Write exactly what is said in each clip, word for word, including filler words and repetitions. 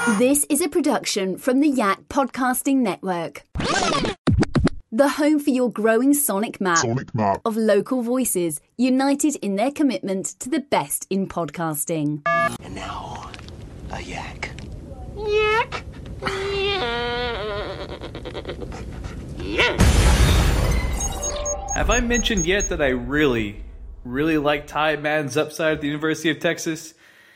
This is a production from the Yak Podcasting Network. The home for your growing sonic map, sonic map of local voices united in their commitment to the best in podcasting. And now, a yak. Yak. Have I mentioned yet that I really, really like Ty Madden's upside at the University of Texas?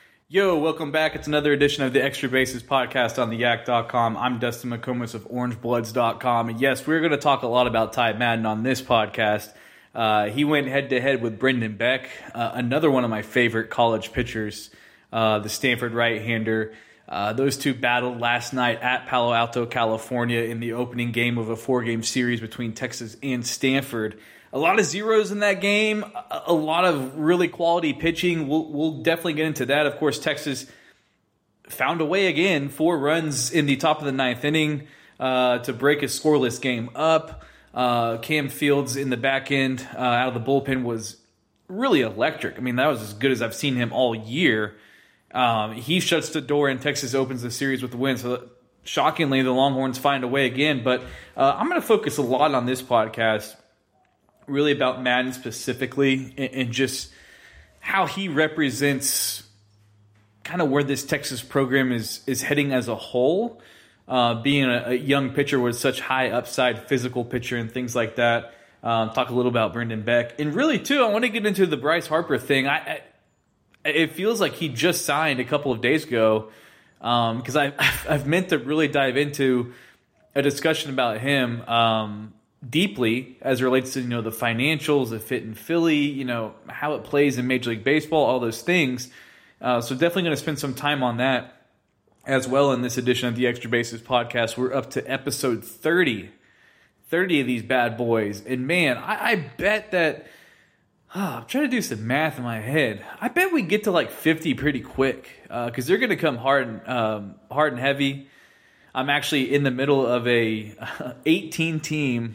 Yo, welcome back. It's another edition of the Extra Bases podcast on the yak dot com. I'm Dustin McComas of orange bloods dot com. And yes, we're going to talk a lot about Ty Madden on this podcast. Uh, he went head-to-head with Brendan Beck, uh, another one of my favorite college pitchers, uh, the Stanford right-hander. Uh, those two battled last night at Palo Alto, California in the opening game of a four-game series between Texas and Stanford. A lot of zeros in that game, a, a lot of really quality pitching. We'll, we'll definitely get into that. Of course, Texas found a way again, four runs in the top of the ninth inning uh, to break a scoreless game up. Uh, Cam Fields in the back end uh, out of the bullpen was really electric. I mean, that was as good as I've seen him all year. Um, he shuts the door and Texas opens the series with the win. So shockingly, the Longhorns find a way again. But uh, I'm going to focus a lot on this podcast really about Madden specifically and, and just how he represents kind of where this Texas program is is heading as a whole. Uh, being a, a young pitcher with such high upside, physical pitcher and things like that. Um, talk a little about Brendan Beck. And really, too, I want to get into the Bryce Harper thing. I, I It feels like he just signed a couple of days ago because um, I've, I've meant to really dive into a discussion about him um, deeply as it relates to, you know, the financials, the fit in Philly, you know, how it plays in Major League Baseball, all those things. Uh, so definitely going to spend some time on that as well in this edition of the Extra Bases podcast. We're up to episode thirty, thirty of these bad boys. And man, I, I bet that oh, I'm trying to do some math in my head. I bet we get to like fifty pretty quick because uh, they're going to come hard and, um, hard and heavy. I'm actually in the middle of a eighteen team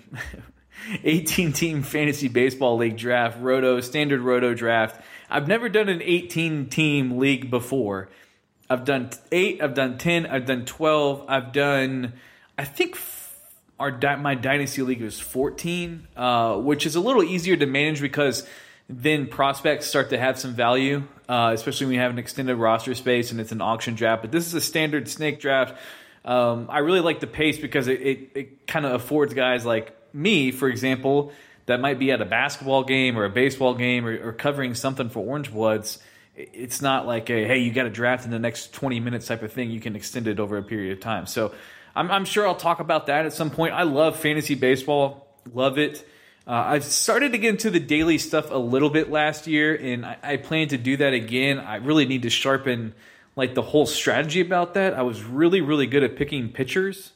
eighteen team fantasy baseball league draft, roto, standard roto draft. I've never done an eighteen team league before. I've done eight, I've done ten, I've done twelve, I've done, I think our my dynasty league was fourteen, uh, which is a little easier to manage because then prospects start to have some value, uh, especially when you have an extended roster space and it's an auction draft. But this is a standard snake draft. Um, I really like the pace because it, it, it kind of affords guys like me, for example, that might be at a basketball game or a baseball game or, or covering something for Orange Bloods. It's not like a, hey, you got to draft in the next twenty minutes type of thing. You can extend it over a period of time. So I'm, I'm sure I'll talk about that at some point. I love fantasy baseball. Love it. Uh, I've started to get into the daily stuff a little bit last year, and I, I plan to do that again. I really need to sharpen like the whole strategy about that. I was really, really good at picking pitchers.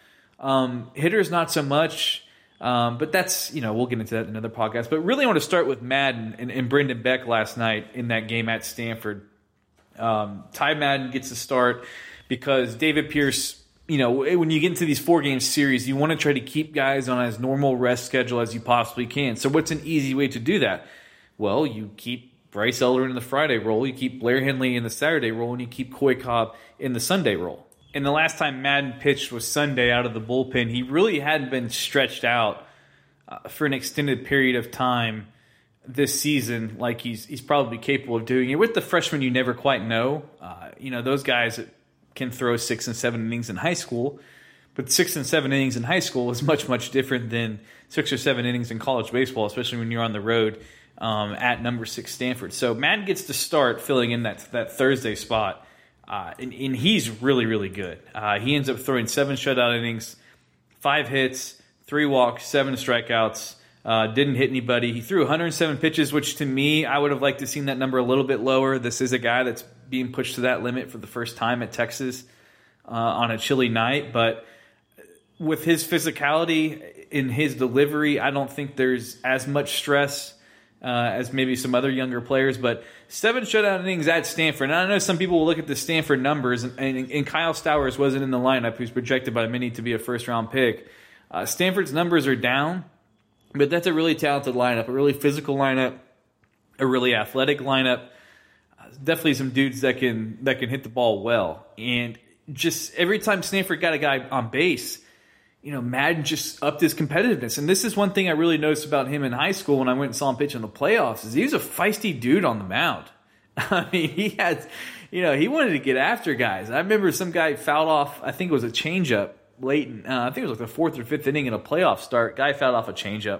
Um, hitters, not so much. Um, but that's, you know, we'll get into that in another podcast. But really I want to start with Madden and, and Brendan Beck last night in that game at Stanford. Um, Ty Madden gets the start because David Pierce, you know, when you get into these four-game series, you want to try to keep guys on as normal rest schedule as you possibly can. So what's an easy way to do that? Well, you keep Bryce Elder in the Friday role, you keep Blair Henley in the Saturday role, and you keep Coy Cobb in the Sunday role. And the last time Madden pitched was Sunday out of the bullpen. He really hadn't been stretched out uh, for an extended period of time this season like he's he's probably capable of doing it. With the freshmen, you never quite know. Uh, you know, those guys can throw six and seven innings in high school, but six and seven innings in high school is much, much different than six or seven innings in college baseball, especially when you're on the road um, at number six Stanford. So Madden gets to start filling in that that Thursday spot, uh, and, and he's really, really good. Uh, he ends up throwing seven shutout innings, five hits, three walks, seven strikeouts. Uh, didn't hit anybody. He threw one hundred seven pitches, which to me, I would have liked to have seen that number a little bit lower. This is a guy that's being pushed to that limit for the first time at Texas uh, on a chilly night. But with his physicality in his delivery, I don't think there's as much stress uh, as maybe some other younger players. But seven shutout innings at Stanford. And I know some people will look at the Stanford numbers, and, and, and Kyle Stowers wasn't in the lineup. He was projected by many to be a first-round pick. Uh, Stanford's numbers are down. But that's a really talented lineup, a really physical lineup, a really athletic lineup. Uh, definitely some dudes that can that can hit the ball well. And just every time Stanford got a guy on base, you know, Madden just upped his competitiveness. And this is one thing I really noticed about him in high school when I went and saw him pitch in the playoffs, is he was a feisty dude on the mound. I mean, he had, you know, he wanted to get after guys. I remember some guy fouled off, I think it was a changeup late, in, uh, I think it was like the fourth or fifth inning in a playoff start. Guy fouled off a changeup.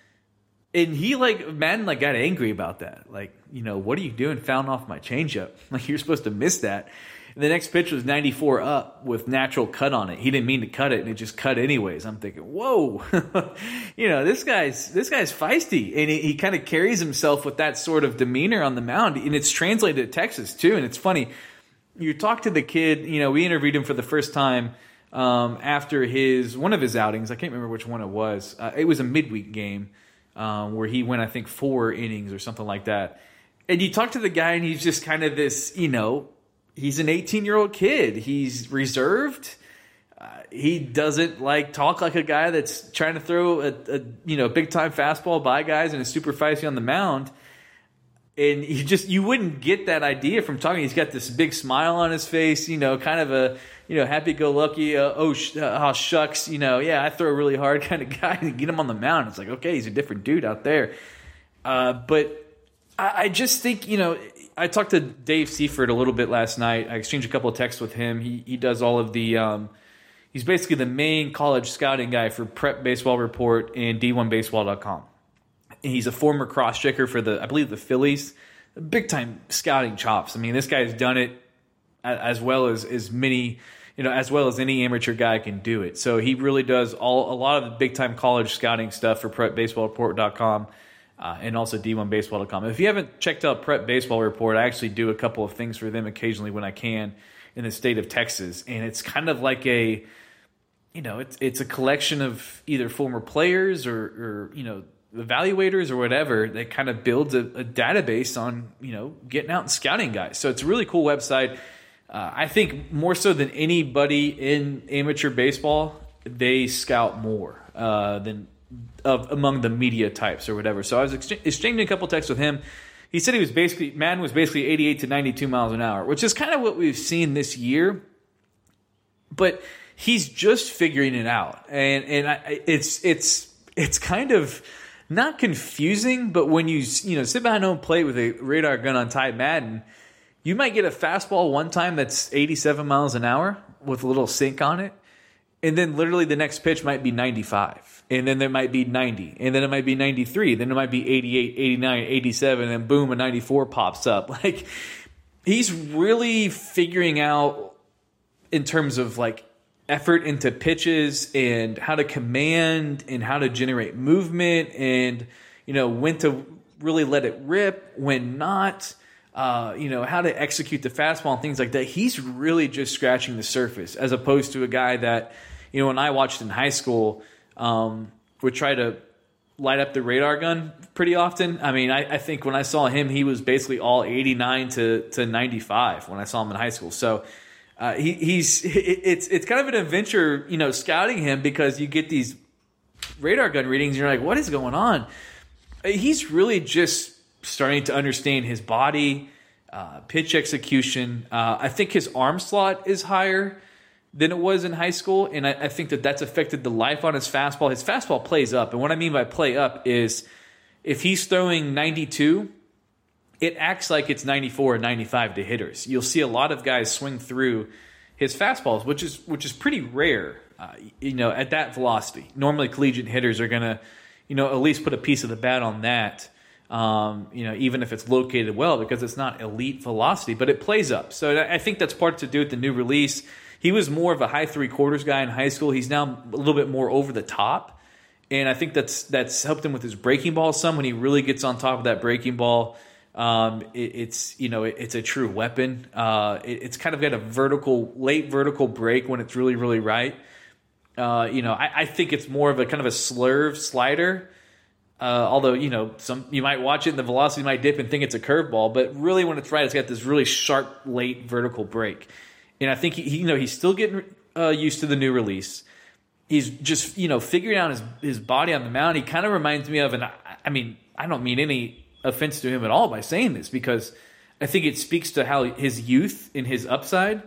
And he, like, Madden, like, got angry about that. Like, you know, what are you doing fouling off my changeup? Like, you're supposed to miss that. And the next pitch was ninety-four up with natural cut on it. He didn't mean to cut it, and it just cut anyways. I'm thinking, whoa, you know, this guy's this guy's feisty, and he, he kind of carries himself with that sort of demeanor on the mound, and it's translated to Texas too. And it's funny, you talk to the kid. You know, we interviewed him for the first time um, after his one of his outings. I can't remember which one it was. Uh, it was a midweek game um, where he went, I think, four innings or something like that. And you talk to the guy, and he's just kind of this, you know. He's an eighteen-year-old kid. He's reserved. Uh, he doesn't like talk like a guy that's trying to throw a, a you know big-time fastball by guys and is super feisty on the mound. And you just you wouldn't get that idea from talking. He's got this big smile on his face, you know, kind of a you know happy-go-lucky. Uh, oh, sh- uh, oh shucks, you know, yeah, I throw really hard kind of guy. And get him on the mound. It's like, okay, he's a different dude out there. Uh, but I, I just think you know. I talked to Dave Seifert a little bit last night. I exchanged a couple of texts with him. He he does all of the um, – he's basically the main college scouting guy for Prep Baseball Report and D one baseball dot com. And he's a former cross-checker for the – I believe the Phillies. Big-time scouting chops. I mean, this guy's done it as well as, as many – you know, as well as any amateur guy can do it. So he really does all a lot of the big-time college scouting stuff for Prep Baseball Report dot com. Uh, and also D one baseball dot com. If you haven't checked out Prep Baseball Report, I actually do a couple of things for them occasionally when I can in the state of Texas. And it's kind of like a, you know, it's it's a collection of either former players or, or you know, evaluators or whatever that kind of builds a, a database on, you know, getting out and scouting guys. So it's a really cool website. Uh, I think more so than anybody in amateur baseball, they scout more uh, than of among the media types or whatever. So I was ex- exchanging a couple texts with him. He said he was basically, Madden was basically eighty-eight to ninety-two miles an hour, which is kind of what we've seen this year. But he's just figuring it out. And and I, it's it's it's kind of not confusing, but when you you know sit behind home plate with a radar gun on Ty Madden, you might get a fastball one time that's eighty-seven miles an hour with a little sink on it. And then literally the next pitch might be ninety-five. And then there might be ninety. And then it might be ninety-three. Then it might be eighty-eight, eighty-nine, eighty-seven. And then boom, a ninety-four pops up. Like, he's really figuring out in terms of like effort into pitches and how to command and how to generate movement and, you know, when to really let it rip, when not. Uh, you know, how to execute the fastball and things like that. He's really just scratching the surface as opposed to a guy that, you know, when I watched in high school, um, would try to light up the radar gun pretty often. I mean, I, I think when I saw him, he was basically all eighty-nine to, to ninety-five when I saw him in high school. So uh, he, he's it, it's it's kind of an adventure, you know, scouting him because you get these radar gun readings and you're like, what is going on? He's really just starting to understand his body, uh, pitch execution. Uh, I think his arm slot is higher than it was in high school, and I, I think that that's affected the life on his fastball. His fastball plays up, and what I mean by play up is if he's throwing ninety-two, it acts like it's ninety-four or ninety-five to hitters. You'll see a lot of guys swing through his fastballs, which is which is pretty rare, uh, you know, at that velocity. Normally, collegiate hitters are going to, you know, at least put a piece of the bat on that. Um, you know, even if it's located well, because it's not elite velocity, but it plays up. So I think that's part to do with the new release. He was more of a high three quarters guy in high school. He's now a little bit more over the top, and I think that's that's helped him with his breaking ball some. When he really gets on top of that breaking ball, um, it, it's you know it, it's a true weapon. Uh, it, it's kind of got a vertical, late vertical break when it's really really right. Uh, you know, I, I think it's more of a kind of a slurve slider. Uh, although, you know, some you might watch it and the velocity might dip and think it's a curveball, but really when it's right, it's got this really sharp, late vertical break. And I think, he, he you know, he's still getting uh, used to the new release. He's just, you know, figuring out his, his body on the mound. He kind of reminds me of, and I, I mean, I don't mean any offense to him at all by saying this, because I think it speaks to how his youth and his upside.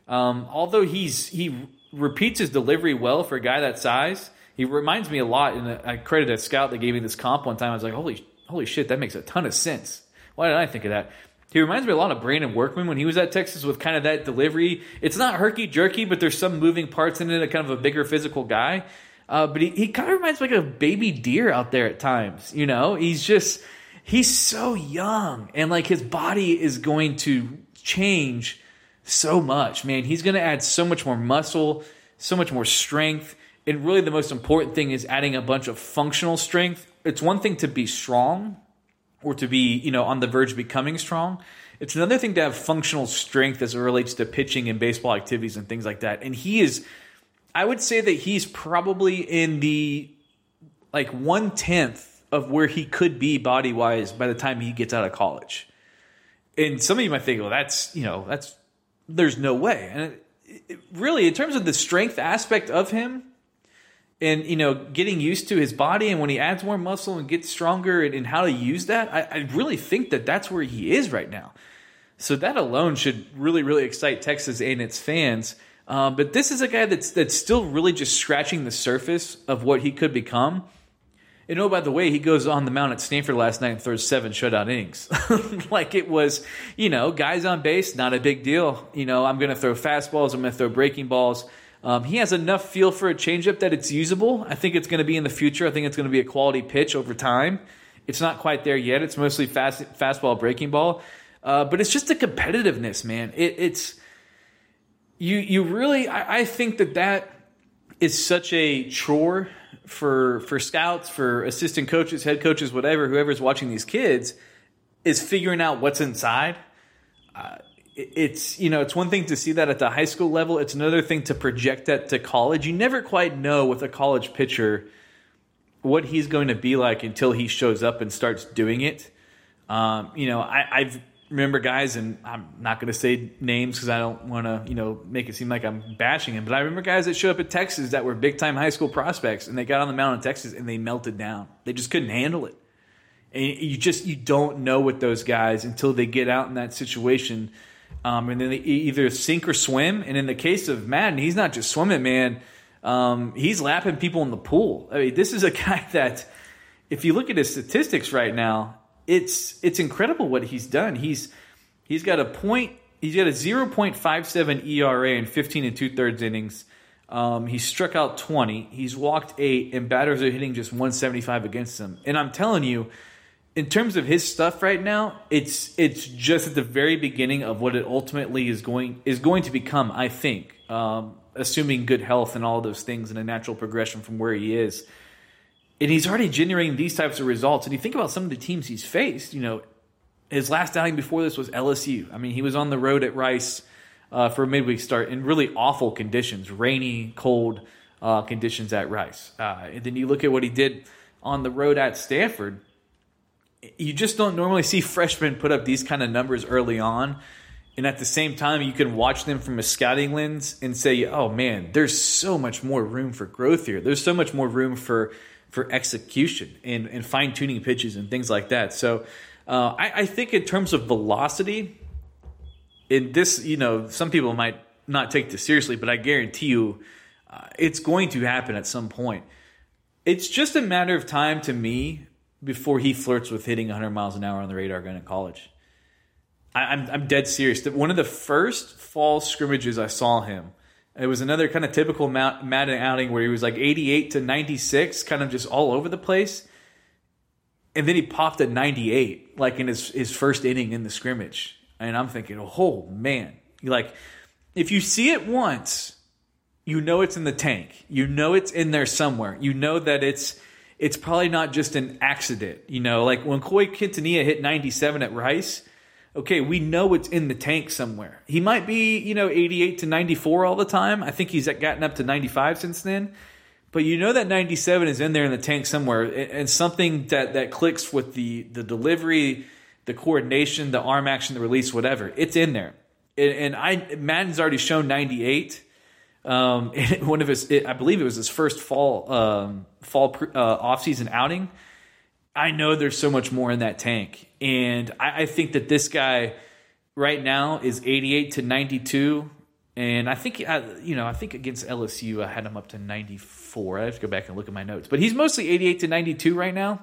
Um, although he's he repeats his delivery well for a guy that size, he reminds me a lot. And I credit a scout that gave me this comp one time. I was like, holy holy shit, that makes a ton of sense. Why did I think of that? He reminds me a lot of Brandon Workman when he was at Texas with kind of that delivery. It's not herky-jerky, but there's some moving parts in it, a kind of a bigger physical guy. Uh, but he, he kind of reminds me like a baby deer out there at times. You know, he's just, he's so young. And like his body is going to change so much, man. He's going to add so much more muscle, so much more strength. And really the most important thing is adding a bunch of functional strength. It's one thing to be strong or to be, you know, on the verge of becoming strong. It's another thing to have functional strength as it relates to pitching and baseball activities and things like that. And he is, I would say that he's probably in the like one-tenth of where he could be body-wise by the time he gets out of college. And some of you might think, well, that's, you know, that's, there's no way. And it, it, really, in terms of the strength aspect of him, and, you know, getting used to his body and when he adds more muscle and gets stronger and, and how to use that, I, I really think that that's where he is right now. So that alone should really, really excite Texas and its fans. Um, but this is a guy that's that's still really just scratching the surface of what he could become. And oh, by the way, he goes on the mound at Stanford last night and throws seven shutout innings. Like it was, you know, guys on base, not a big deal. You know, I'm going to throw fastballs, I'm going to throw breaking balls. Um, he has enough feel for a changeup that it's usable. I think it's going to be in the future. I think it's going to be a quality pitch over time. It's not quite there yet. It's mostly fast, fastball, breaking ball. Uh, but it's just the competitiveness, man. It, it's you. You really. I, I think that that is such a chore for for scouts, for assistant coaches, head coaches, whatever, whoever's watching these kids, is figuring out what's inside. Uh, It's, you know, it's one thing to see that at the high school level. It's another thing to project that to college. You never quite know with a college pitcher what he's going to be like until he shows up and starts doing it. Um, you know, I I've remember guys, and I'm not going to say names because I don't want to, you know, make it seem like I'm bashing him. But I remember guys that showed up at Texas that were big-time high school prospects, and they got on the mound in Texas, and they melted down. They just couldn't handle it. And you just you don't know with those guys until they get out in that situation. Um, and then they either sink or swim. And in the case of Madden, he's not just swimming, man. Um, he's lapping people in the pool. I mean, this is a guy that, if you look at his statistics right now, it's it's incredible what he's done. He's he's got a point. He's got a zero point five seven E R A in fifteen and two thirds innings. Um, he struck out twenty. He's walked eight, and batters are hitting just one seventy-five against him. And I'm telling you, in terms of his stuff right now, it's it's just at the very beginning of what it ultimately is going is going to become, I think, um, assuming good health and all those things and a natural progression from where he is. And he's already generating these types of results. And you think about some of the teams he's faced, you know, his last outing before this was L S U. I mean, he was on the road at Rice uh, for a midweek start in really awful conditions, rainy, cold uh, conditions at Rice. Uh, and then you look at what he did on the road at Stanford. You just don't normally see freshmen put up these kind of numbers early on. And at the same time, you can watch them from a scouting lens and say, oh, man, there's so much more room for growth here. There's so much more room for for execution and, and fine-tuning pitches and things like that. So uh, I, I think in terms of velocity, in this, you know, some people might not take this seriously, but I guarantee you uh, it's going to happen at some point. It's just a matter of time to me before he flirts with hitting one hundred miles an hour on the radar gun in college. I, I'm, I'm dead serious. One of the first fall scrimmages I saw him, it was another kind of typical Madden outing where he was like eighty-eight to ninety-six, kind of just all over the place. And then he popped at ninety-eight, like in his, his first inning in the scrimmage. And I'm thinking, oh, man. Like, if you see it once, you know it's in the tank. You know it's in there somewhere. You know that it's it's probably not just an accident. You know, like when Coy Quintanilla hit ninety-seven at Rice, okay, we know it's in the tank somewhere. He might be, you know, eighty-eight to ninety-four all the time. I think he's gotten up to ninety-five since then. But you know that ninety-seven is in there in the tank somewhere. And something that, that clicks with the, the delivery, the coordination, the arm action, the release, whatever. It's in there. And, and I Madden's already shown ninety-eight. Um, one of his, I believe it was his first fall um, fall uh, offseason outing. I know there's so much more in that tank. And I, I think that this guy right now is eighty-eight to ninety-two And I think, you know, I think against L S U, I had him up to ninety-four. I have to go back and look at my notes. But he's mostly eighty-eight to ninety-two right now.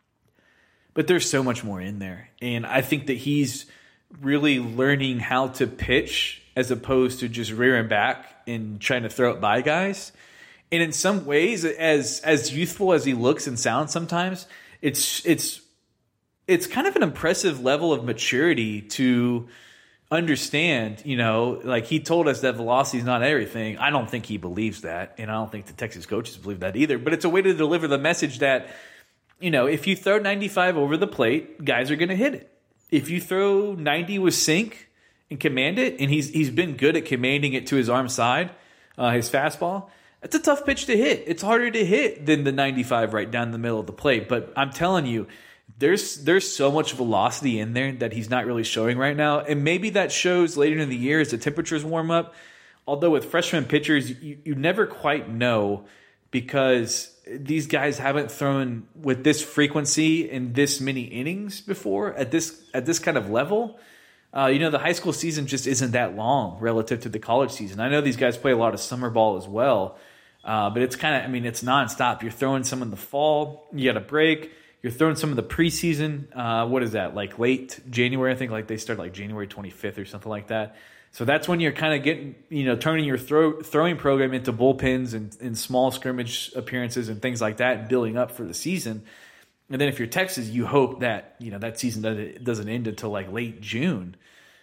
But there's so much more in there. And I think that he's really learning how to pitch as opposed to just rearing back and trying to throw it by guys. And in some ways, as as youthful as he looks and sounds sometimes, it's it's it's kind of an impressive level of maturity to understand, you know, like he told us that velocity is not everything. I don't think he believes that, and I don't think the Texas coaches believe that either. But it's a way to deliver the message that, you know, if you throw ninety-five over the plate, guys are going to hit it. If you throw ninety with sink and command it, and he's he's been good at commanding it to his arm side, uh, his fastball, it's a tough pitch to hit. It's harder to hit than the ninety-five right down the middle of the plate. But I'm telling you, There's there's so much velocity in there that he's not really showing right now. And maybe that shows later in the year as the temperatures warm up. Although with freshman pitchers, you, you never quite know because these guys haven't thrown with this frequency in this many innings before at this at this kind of level. Uh, you know, the high school season just isn't that long relative to the college season. I know these guys play a lot of summer ball as well. Uh, but it's kind of, I mean, it's nonstop. You're throwing some in the fall. You got a break. You're throwing some of the preseason, uh, what is that, like late January? I think like they start like January twenty-fifth or something like that. So that's when you're kind of getting, you know, turning your throw, throwing program into bullpens and, and small scrimmage appearances and things like that and building up for the season. And then if you're Texas, you hope that, you know, that season doesn't, doesn't end until like late June,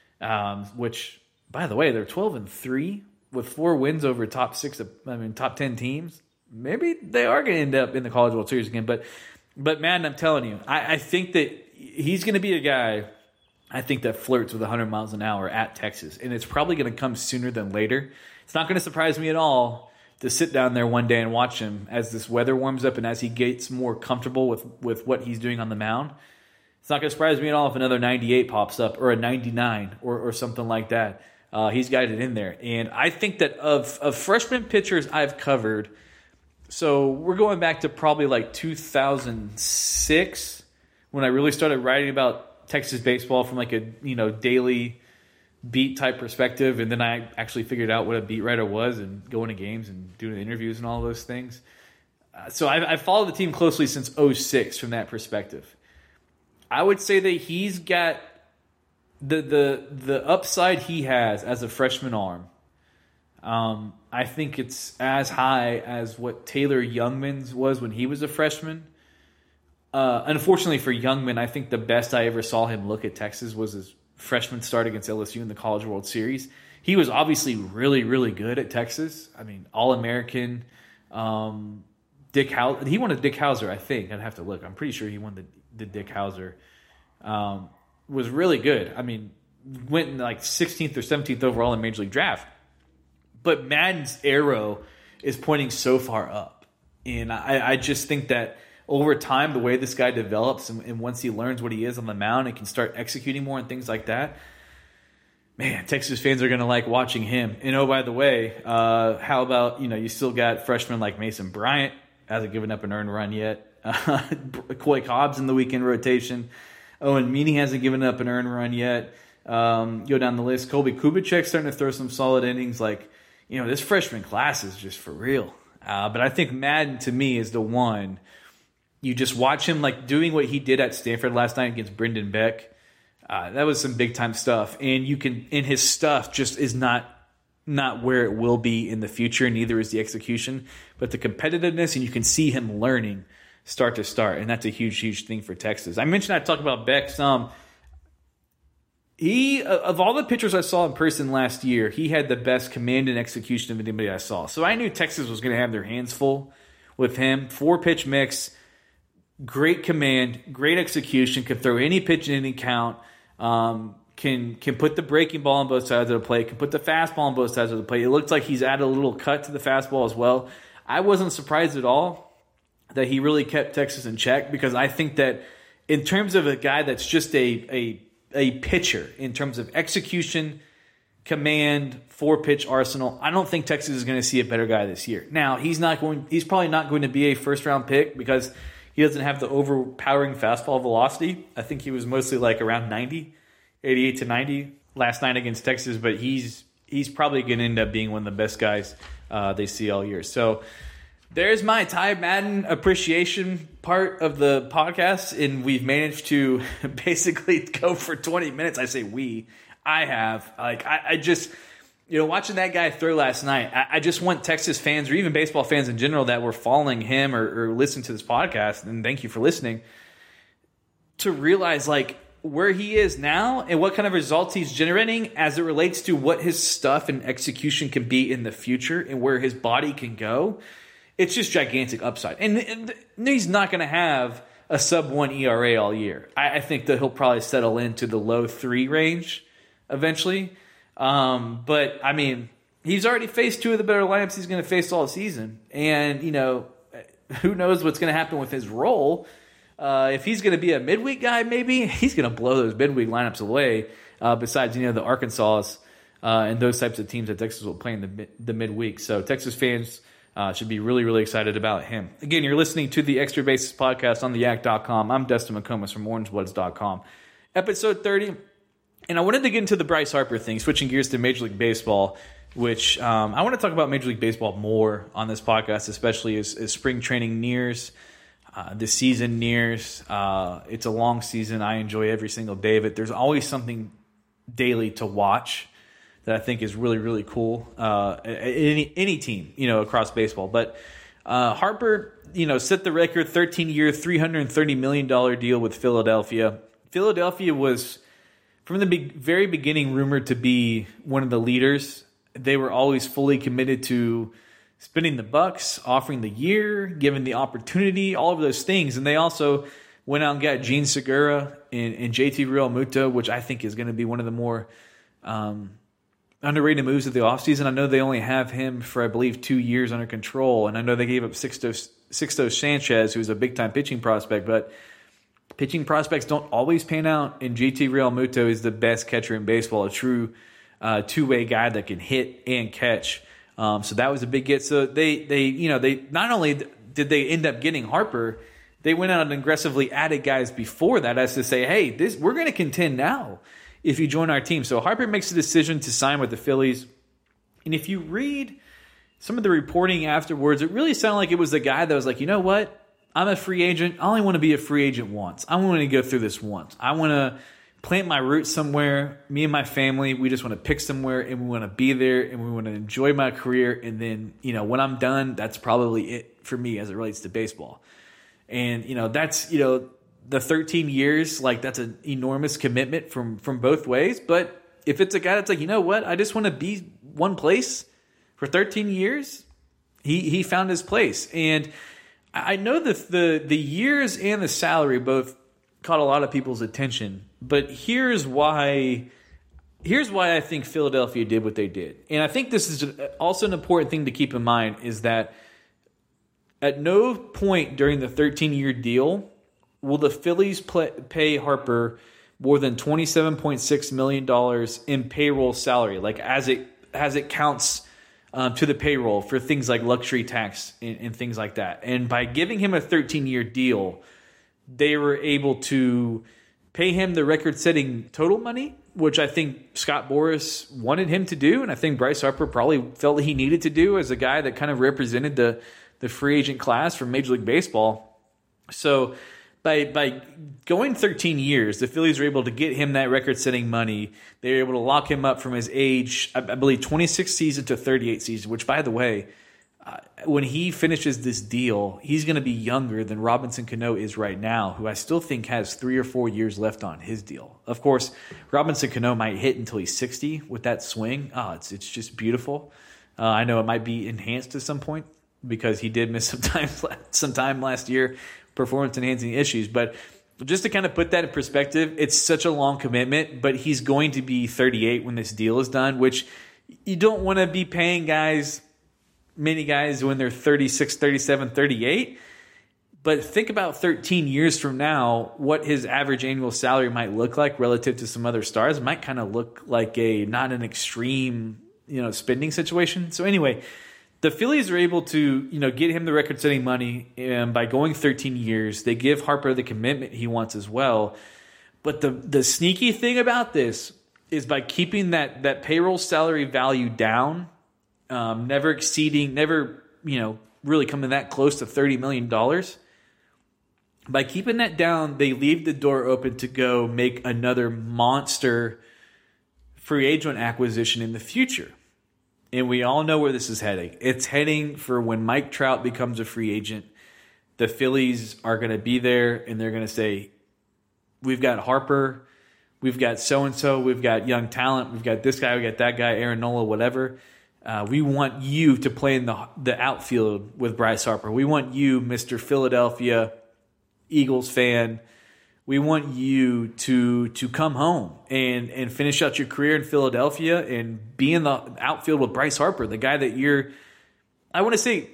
um, which, by the way, they're twelve and three with four wins over top six, I mean, top ten teams. Maybe they are going to end up in the College World Series again, but But, man, I'm telling you, I, I think that he's going to be a guy, I think, that flirts with one hundred miles an hour at Texas. And it's probably going to come sooner than later. It's not going to surprise me at all to sit down there one day and watch him as this weather warms up and as he gets more comfortable with, with what he's doing on the mound. It's not going to surprise me at all if another ninety-eight pops up or a ninety-nine or, or something like that. Uh, he's got it in there. And I think that of, of freshman pitchers I've covered – so we're going back to probably like two thousand six when I really started writing about Texas baseball from like a, you know, daily beat type perspective. And then I actually figured out what a beat writer was and going to games and doing interviews and all those things. Uh, so I've, I've followed the team closely since oh six from that perspective. I would say that he's got the the the upside he has as a freshman arm. Um, I think it's as high as what Taylor Youngman's was when he was a freshman. Uh, unfortunately for Youngman, I think the best I ever saw him look at Texas was his freshman start against L S U in the College World Series. He was obviously really, really good at Texas. I mean, All-American. Um, Dick Hauser. He won a Dick Hauser, I think. I'd have to look. I'm pretty sure he won the, the Dick Hauser. Um, was really good. I mean, went in like sixteenth or seventeenth overall in Major League Draft. But Madden's arrow is pointing so far up. And I, I just think that over time, the way this guy develops and, and once he learns what he is on the mound and can start executing more and things like that, man, Texas fans are going to like watching him. And oh, by the way, uh, how about, you know, you still got freshmen like Mason Bryant, hasn't given up an earned run yet. Uh, Coy Cobb's in the weekend rotation. Owen Meany hasn't given up an earned run yet. Um, go down the list. Colby Kubicek's starting to throw some solid innings. Like, you know, this freshman class is just for real. Uh, but I think Madden, to me, is the one. You just watch him, like, doing what he did at Stanford last night against Brendan Beck. Uh, that was some big-time stuff. And you can, and his stuff just is not not where it will be in the future, neither is the execution. But the competitiveness, and you can see him learning start to start. And that's a huge, huge thing for Texas. I mentioned I talked about Beck some. He, of all the pitchers I saw in person last year, he had the best command and execution of anybody I saw. So I knew Texas was going to have their hands full with him. Four-pitch mix, great command, great execution, could throw any pitch in any count, um, can can put the breaking ball on both sides of the plate, can put the fastball on both sides of the plate. It looks like he's added a little cut to the fastball as well. I wasn't surprised at all that he really kept Texas in check because I think that in terms of a guy that's just a a a pitcher in terms of execution, command, four-pitch arsenal, I don't think Texas is going to see a better guy this year. Now, he's not going. He's probably not going to be a first-round pick because he doesn't have the overpowering fastball velocity. I think he was mostly like around ninety, eighty-eight to ninety last night against Texas, but he's he's probably going to end up being one of the best guys uh, they see all year. So there's my Ty Madden appreciation part of the podcast, and we've managed to basically go for twenty minutes. I say we. I have. Like, I, I just, you know, watching that guy throw last night, I, I just want Texas fans or even baseball fans in general that were following him or, or listening to this podcast, and thank you for listening, to realize, like, where he is now and what kind of results he's generating as it relates to what his stuff and execution can be in the future and where his body can go. It's just gigantic upside. And, and he's not going to have a sub one E R A all year. I, I think that he'll probably settle into the low three range eventually. Um, but, I mean, he's already faced two of the better lineups he's going to face all season. And, you know, who knows what's going to happen with his role. Uh, if he's going to be a midweek guy, maybe, he's going to blow those midweek lineups away. Uh, besides, you know, the Arkansas uh, and those types of teams that Texas will play in the, the midweek. So, Texas fans Uh, should be really, really excited about him. Again, you're listening to the Extra Bases podcast on the yak dot com. I'm Dustin McComas from orange bloods dot com. Episode thirty. And I wanted to get into the Bryce Harper thing, switching gears to Major League Baseball, which um, I want to talk about Major League Baseball more on this podcast, especially as, as spring training nears, uh, the season nears. Uh, it's a long season. I enjoy every single day of it. There's always something daily to watch that I think is really, really cool. Uh, any any team, you know, across baseball. But uh, Harper, you know, set the record, thirteen-year, three hundred thirty million dollars deal with Philadelphia. Philadelphia was, from the be- very beginning, rumored to be one of the leaders. They were always fully committed to spending the bucks, offering the year, giving the opportunity, all of those things. And they also went out and got Gene Segura and, and J T Realmuto, which I think is going to be one of the more um, underrated moves of the offseason. I know they only have him for, I believe, two years under control, and I know they gave up Sixto, Sixto Sanchez, who's a big-time pitching prospect, but pitching prospects don't always pan out, and J T Realmuto is the best catcher in baseball, a true uh, two-way guy that can hit and catch. Um, so that was a big get. So they, they, you know, they not only did they end up getting Harper, they went out and aggressively added guys before that as to say, hey, this we're going to contend now if you join our team. So Harper makes the decision to sign with the Phillies. And if you read some of the reporting afterwards, it really sounded like it was the guy that was like, you know what? I'm a free agent. I only want to be a free agent once. I want to go through this once. I want to plant my roots somewhere. Me and my family, we just want to pick somewhere, and we want to be there, and we want to enjoy my career. And then, you know, when I'm done, that's probably it for me as it relates to baseball. And, you know, that's, you know, the thirteen years, like, that's an enormous commitment from, from both ways. But if it's a guy that's like, you know what, I just want to be one place for thirteen years, he, he found his place. And I know that the, the years and the salary both caught a lot of people's attention. But here's why, here's why I think Philadelphia did what they did. And I think this is also an important thing to keep in mind, is that at no point during the thirteen-year deal will the Phillies play, pay Harper more than twenty-seven point six million dollars in payroll salary, like as it as it counts um, to the payroll for things like luxury tax and, and things like that. And by giving him a thirteen-year deal, they were able to pay him the record-setting total money, which I think Scott Boras wanted him to do, and I think Bryce Harper probably felt that he needed to do as a guy that kind of represented the the free agent class from Major League Baseball. So by by going thirteen years, the Phillies were able to get him that record-setting money. They were able to lock him up from his age, I, I believe, twenty-six season to thirty-eight season, which, by the way, uh, when he finishes this deal, he's going to be younger than Robinson Cano is right now, who I still think has three or four years left on his deal. Of course, Robinson Cano might hit until he's sixty with that swing. Oh, it's, it's just beautiful. Uh, I know it might be enhanced at some point, because he did miss some time some time last year, performance-enhancing issues. But just to kind of put that in perspective, it's such a long commitment, but he's going to be thirty-eight when this deal is done, which you don't want to be paying guys, many guys, when they're thirty-six, thirty-seven, thirty-eight. But think about thirteen years from now, what his average annual salary might look like relative to some other stars. It might kind of look like a not an extreme, you know, spending situation. So anyway, the Phillies are able to, you know, get him the record-setting money, and by going thirteen years, they give Harper the commitment he wants as well. But the the sneaky thing about this is by keeping that that payroll salary value down, um, never exceeding, never you know really coming that close to thirty million dollars. By keeping that down, they leave the door open to go make another monster free agent acquisition in the future. And we all know where this is heading. It's heading for when Mike Trout becomes a free agent. The Phillies are going to be there, and they're going to say, we've got Harper, we've got so-and-so, we've got young talent, we've got this guy, we've got that guy, Aaron Nola, whatever. Uh, we want you to play in the, the outfield with Bryce Harper. We want you, Mister Philadelphia Eagles fan. We want you to to come home and, and finish out your career in Philadelphia and be in the outfield with Bryce Harper, the guy that you're, I want to say,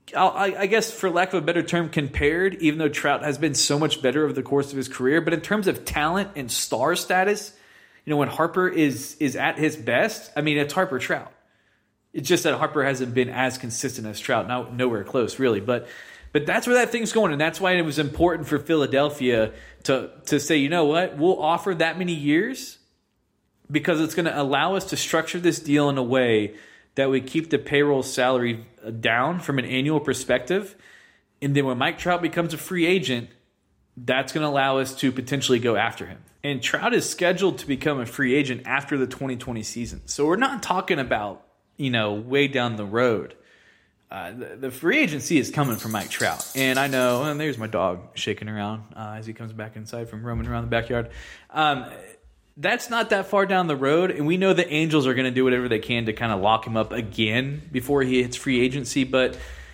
I, I guess for lack of a better term, compared, even though Trout has been so much better over the course of his career. But in terms of talent and star status, you know, when Harper is is at his best, I mean, it's Harper Trout. It's just that Harper hasn't been as consistent as Trout. Now, nowhere close, really. But But that's where that thing's going, and that's why it was important for Philadelphia to to say, you know what, we'll offer that many years because it's going to allow us to structure this deal in a way that we keep the payroll salary down from an annual perspective. And then when Mike Trout becomes a free agent, that's going to allow us to potentially go after him. And Trout is scheduled to become a free agent after the twenty twenty season. So we're not talking about, you know, way down the road. Uh, the, the free agency is coming for Mike Trout. And I know, and there's my dog shaking around uh, as he comes back inside from roaming around the backyard. Um, that's not that far down the road, and we know the Angels are going to do whatever they can to kind of lock him up again before he hits free agency. But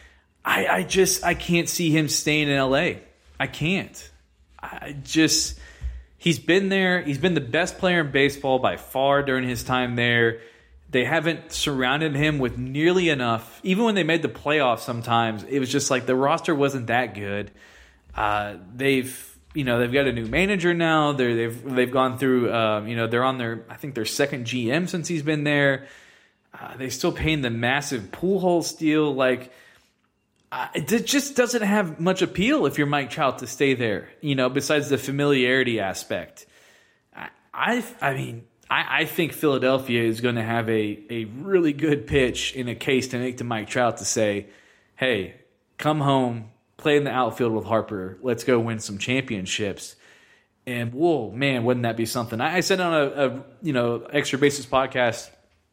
I, I just, I can't see him staying in L A. I can't. I just, he's been there. He's been the best player in baseball by far during his time there. They haven't surrounded him with nearly enough. Even when they made the playoffs sometimes, it was just like the roster wasn't that good. Uh, they've, you know, they've got a new manager now. They're, they've they've gone through, uh, you know, they're on their, I think their second G M since he's been there. Uh, they're still paying the massive Pujols deal. Like, uh, it just doesn't have much appeal if you're Mike Trout to stay there, you know, besides the familiarity aspect. I, I, I mean... I, I think Philadelphia is going to have a, a really good pitch in a case to make to Mike Trout to say, hey, come home, play in the outfield with Harper. Let's go win some championships. And, whoa, man, wouldn't that be something? I, I said on a, a you know Extra Bases podcast,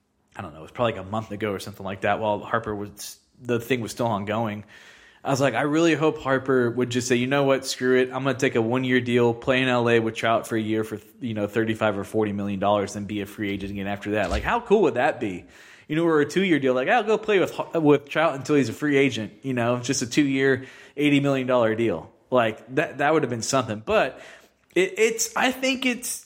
I don't know, it was probably like a month ago or something like that while Harper was, the thing was still ongoing. I was like, I really hope Harper would just say, you know what, screw it. I'm going to take a one-year deal, play in L A with Trout for a year for, you know, thirty-five or forty million dollars, and be a free agent again after that. Like, how cool would that be? You know, or a two-year deal. Like, I'll go play with with Trout until he's a free agent. You know, just a two-year, eighty million dollars deal. Like, that that would have been something. But it, it's, I think it's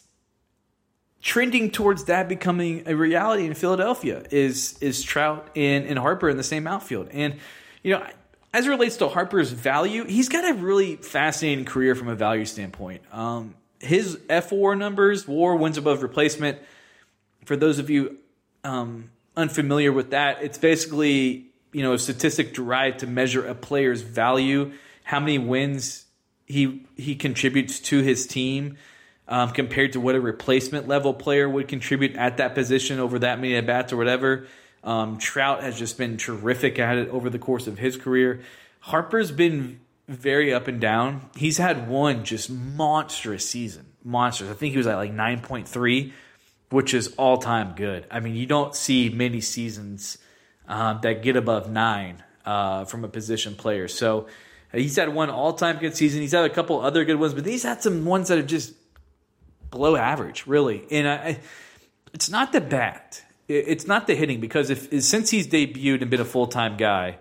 trending towards that becoming a reality in Philadelphia. Is is Trout and, and Harper in the same outfield? And you know. As it relates to Harper's value, he's got a really fascinating career from a value standpoint. Um, his F W A R numbers, W A R, wins above replacement. For those of you um, unfamiliar with that, it's basically, you know, a statistic derived to measure a player's value, how many wins he he contributes to his team um, compared to what a replacement level player would contribute at that position over that many at bats or whatever. Um, Trout has just been terrific at it over the course of his career. Harper's been very up and down. He's had one just monstrous season. Monstrous. I think he was at like nine point three, which is all-time good. I mean, you don't see many seasons um, that get above nine uh, from a position player. So uh, he's had one all-time good season. He's had a couple other good ones, but he's had some ones that are just below average, really. And I, I, it's not the bat. It's not the hitting, because if since he's debuted and been a full-time guy,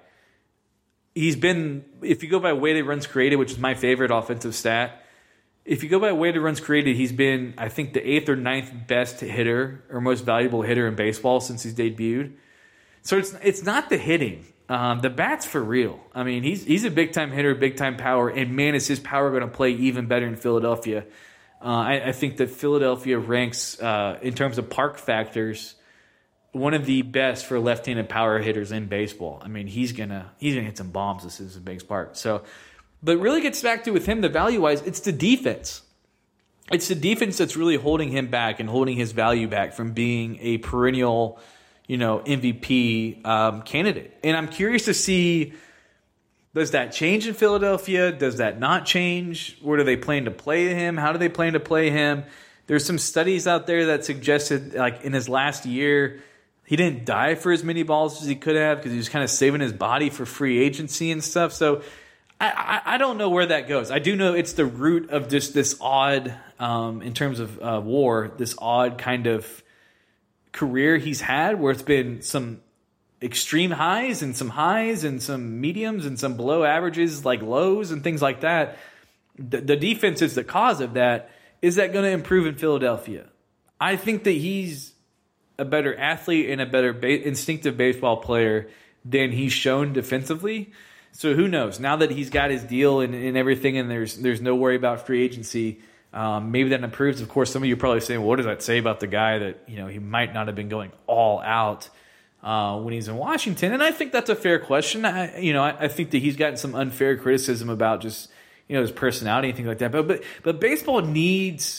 he's been, if you go by weighted runs created, which is my favorite offensive stat, if you go by weighted runs created, he's been, I think, the eighth or ninth best hitter or most valuable hitter in baseball since he's debuted. So it's it's not the hitting. Um, the bat's for real. I mean, he's he's a big-time hitter, big-time power, and man, is his power going to play even better in Philadelphia. Uh, I, I think that Philadelphia ranks, uh, in terms of park factors, one of the best for left-handed power hitters in baseball. I mean, he's gonna he's gonna hit some bombs this is in Banks Park. So, but really gets back to with him the value-wise, it's the defense. it's the defense that's really holding him back and holding his value back from being a perennial, you know, M V P um, candidate. And I'm curious to see, does that change in Philadelphia? Does that not change? Where do they plan to play him? How do they plan to play him? There's some studies out there that suggested, like, in his last year, he didn't dive for as many balls as he could have because he was kind of saving his body for free agency and stuff. So I, I, I don't know where that goes. I do know it's the root of just this odd, um, in terms of uh, war, this odd kind of career he's had where it's been some extreme highs and some highs and some mediums and some below averages, like lows and things like that. The, the defense is the cause of that. Is that going to improve in Philadelphia? I think that he's a better athlete and a better ba- instinctive baseball player than he's shown defensively. So who knows? Now that he's got his deal and, and everything, and there's there's no worry about free agency, um, maybe that improves. Of course, some of you are probably saying, well, what does that say about the guy that, you know, he might not have been going all out uh, when he's in Washington? And I think that's a fair question. I, you know, I, I think that he's gotten some unfair criticism about just, you know, his personality and things like that. But but but baseball needs.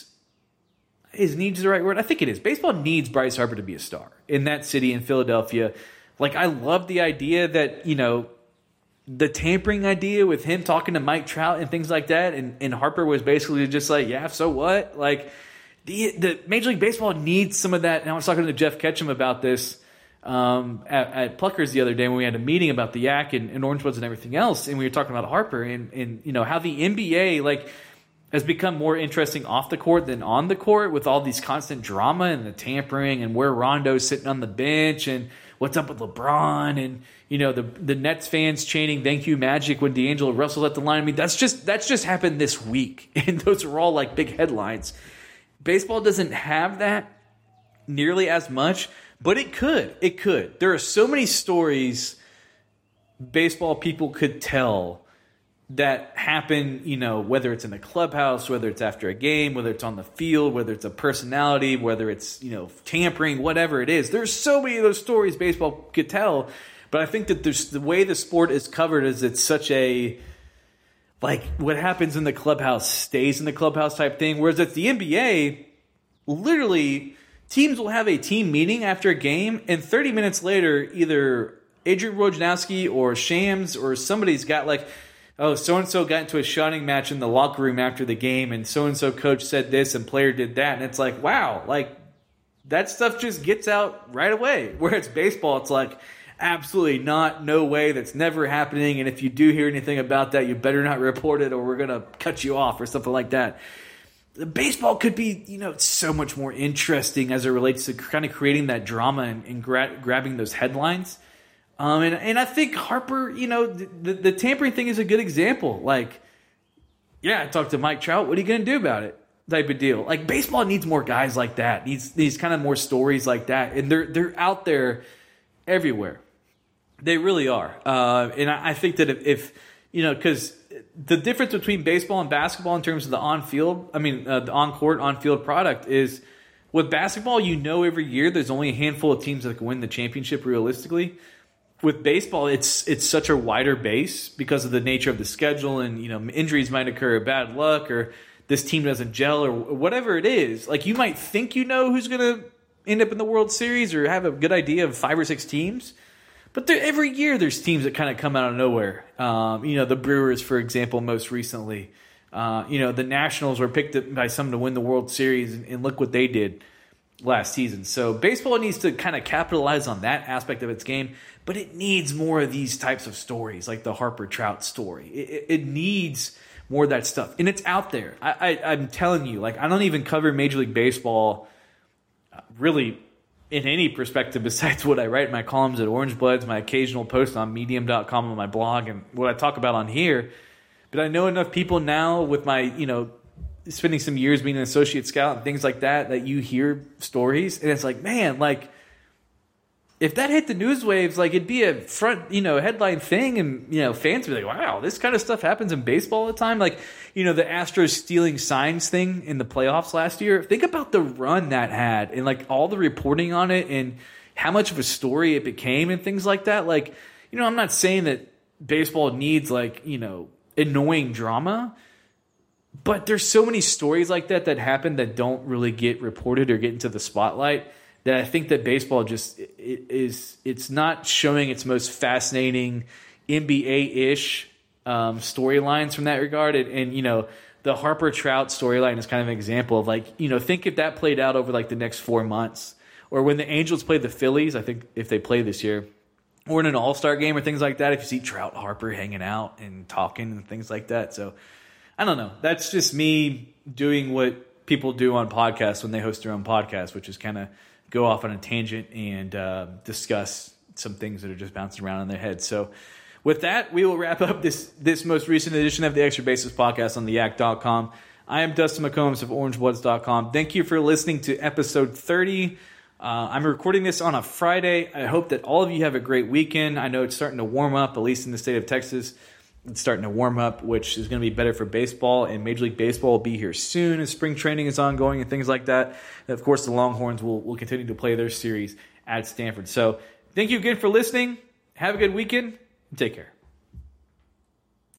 Is needs the right word? I think it is. Baseball needs Bryce Harper to be a star in that city, in Philadelphia. Like, I love the idea that, you know, the tampering idea with him talking to Mike Trout and things like that, and, and Harper was basically just like, yeah, so what? Like, the the Major League Baseball needs some of that. And I was talking to Jeff Ketchum about this um, at, at Pluckers the other day when we had a meeting about the Yak and, and Orange Buds and everything else, and we were talking about Harper and, and you know, how the N B A, like, has become more interesting off the court than on the court with all these constant drama and the tampering and where Rondo's sitting on the bench and what's up with LeBron and, you know, the the Nets fans chanting "Thank you, Magic" when D'Angelo Russell's at the line. I mean, that's just that's just happened this week, and those are all like big headlines. Baseball doesn't have that nearly as much, but it could. It could. There are so many stories baseball people could tell that happen, you know, whether it's in the clubhouse, whether it's after a game, whether it's on the field, whether it's a personality, whether it's, you know, tampering, whatever it is. There's so many of those stories baseball could tell, but I think that there's the way the sport is covered is it's such a, like, what happens in the clubhouse stays in the clubhouse type thing, whereas at the N B A, literally, teams will have a team meeting after a game, and thirty minutes later, either Adrian Wojnarowski or Shams or somebody's got, like, oh, so-and-so got into a shouting match in the locker room after the game, and so-and-so coach said this and player did that. And it's like, wow, like, that stuff just gets out right away. Whereas baseball, it's like, absolutely not, no way, that's never happening. And if you do hear anything about that, you better not report it or we're going to cut you off or something like that. The baseball could be, you know, so much more interesting as it relates to kind of creating that drama and, and gra- grabbing those headlines. Um, and, and I think Harper, you know, the, the, the tampering thing is a good example. Like, yeah, I talked to Mike Trout. What are you going to do about it? Type of deal. Like, baseball needs more guys like that. Needs these kind of more stories like that. And they're they're out there everywhere. They really are. Uh, and I, I think that if, if you know, because the difference between baseball and basketball in terms of the on-field, I mean, uh, the on-court, on-field product is with basketball, you know, every year there's only a handful of teams that can win the championship realistically. With baseball, it's it's such a wider base because of the nature of the schedule, and, you know, injuries might occur, bad luck, or this team doesn't gel, or whatever it is. Like, you might think you know who's going to end up in the World Series or have a good idea of five or six teams, but there, every year there's teams that kind of come out of nowhere. Um, you know, the Brewers, for example, most recently. Uh, you know, the Nationals were picked up by some to win the World Series, and, and look what they did last season. So baseball needs to kind of capitalize on that aspect of its game, but it needs more of these types of stories, like the Harper Trout story. It, it needs more of that stuff, and it's out there. I, I, I'm telling you, like, I don't even cover Major League Baseball really in any perspective besides what I write in my columns at Orange Buds, my occasional post on medium dot com on my blog, and what I talk about on here. But I know enough people now with my, you know, spending some years being an associate scout and things like that, that you hear stories, and it's like, man, like, if that hit the news waves, like, it'd be a front, you know, headline thing, and, you know, fans would be like, wow, this kind of stuff happens in baseball all the time. Like, you know, the Astros stealing signs thing in the playoffs last year. Think about the run that had, and, like, all the reporting on it, and how much of a story it became, and things like that. Like, you know, I'm not saying that baseball needs, like, you know, annoying drama, But there's so many stories like that that happen that don't really get reported or get into the spotlight that I think that baseball just it is it's not showing its most fascinating N B A-ish um, storylines from that regard. And, and, you know, the Harper Trout storyline is kind of an example of, like, you know, think if that played out over like the next four months or when the Angels play the Phillies, I think if they play this year, or in an all-star game or things like that, if you see Trout, Harper hanging out and talking and things like that. So I don't know. That's just me doing what people do on podcasts when they host their own podcast, which is kind of go off on a tangent and uh, discuss some things that are just bouncing around in their head. So with that, we will wrap up this this most recent edition of the Extra Bases podcast on the yak dot com. I am Dustin McCombs of orange bloods dot com. Thank you for listening to episode thirty. Uh, I'm recording this on a Friday. I hope that all of you have a great weekend. I know it's starting to warm up, at least in the state of Texas. It's starting to warm up, which is going to be better for baseball, and Major League Baseball will be here soon as spring training is ongoing and things like that. And of course, the Longhorns will, will continue to play their series at Stanford. So thank you again for listening. Have a good weekend, and take care.